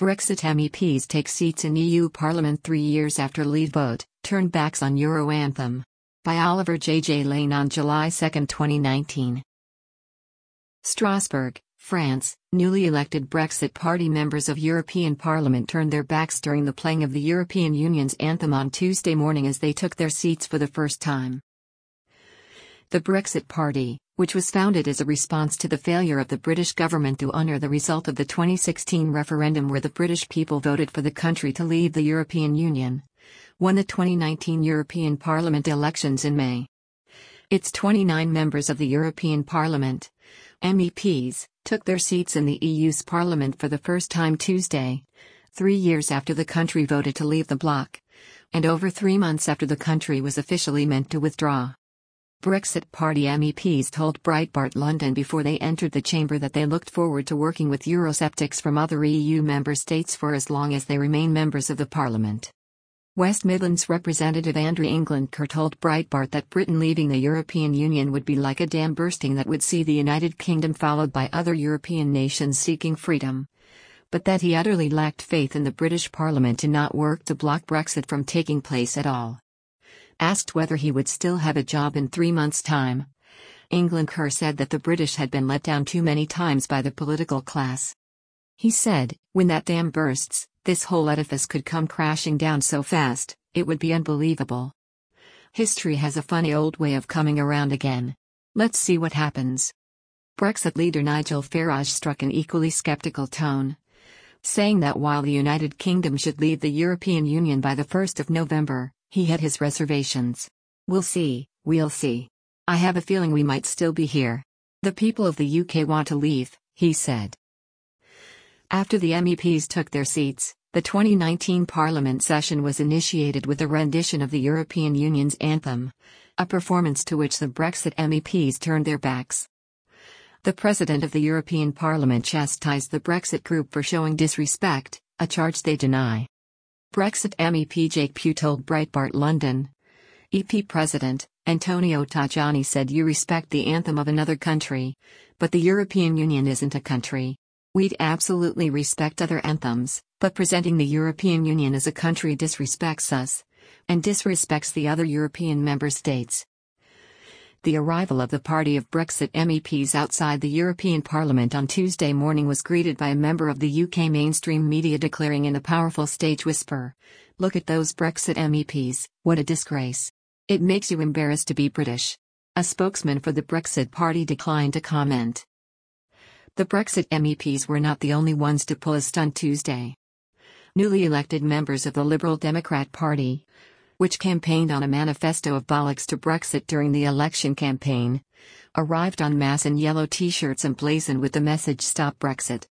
Brexit MEPs take seats in EU Parliament 3 years after Leave vote, turn backs on Euro anthem. By Oliver J. Lane on July 2, 2019. Strasbourg, France, newly elected Brexit Party members of European Parliament turned their backs during the playing of the European Union's anthem on Tuesday morning as they took their seats for the first time. The Brexit Party, which was founded as a response to the failure of the British government to honour the result of the 2016 referendum where the British people voted for the country to leave the European Union, won the 2019 European Parliament elections in May. Its 29 members of the European Parliament, MEPs, took their seats in the EU's Parliament for the first time Tuesday, 3 years after the country voted to leave the bloc, and over 3 months after the country was officially meant to withdraw. Brexit Party MEPs told Breitbart London before they entered the chamber that they looked forward to working with Eurosceptics from other EU member states for as long as they remain members of the Parliament. West Midlands Representative Andrew Englandker told Breitbart that Britain leaving the European Union would be like a dam bursting that would see the United Kingdom followed by other European nations seeking freedom, but that he utterly lacked faith in the British Parliament to not work to block Brexit from taking place at all. Asked whether he would still have a job in 3 months' time, Englandker said that the British had been let down too many times by the political class. He said, "When that dam bursts, this whole edifice could come crashing down so fast, it would be unbelievable. History has a funny old way of coming around again. Let's see what happens." Brexit leader Nigel Farage struck an equally skeptical tone, saying that while the United Kingdom should leave the European Union by the 1st of November, he had his reservations. We'll see. I have a feeling we might still be here. The people of the UK want to leave," he said. After the MEPs took their seats, the 2019 Parliament session was initiated with a rendition of the European Union's anthem, a performance to which the Brexit MEPs turned their backs. The President of the European Parliament chastised the Brexit group for showing disrespect, a charge they deny. Brexit MEP Jake Pugh told Breitbart London. EP President Antonio Tajani said, "You respect the anthem of another country, but the European Union isn't a country. We'd absolutely respect other anthems, but presenting the European Union as a country disrespects us, and disrespects the other European member states." The arrival of the party of Brexit MEPs outside the European Parliament on Tuesday morning was greeted by a member of the UK mainstream media declaring in a powerful stage whisper, "Look at those Brexit MEPs, what a disgrace. It makes you embarrassed to be British." A spokesman for the Brexit Party declined to comment. The Brexit MEPs were not the only ones to pull a stunt Tuesday. Newly elected members of the Liberal Democrat Party, which campaigned on a manifesto of bollocks to Brexit during the election campaign, arrived en masse in yellow t-shirts emblazoned with the message "Stop Brexit."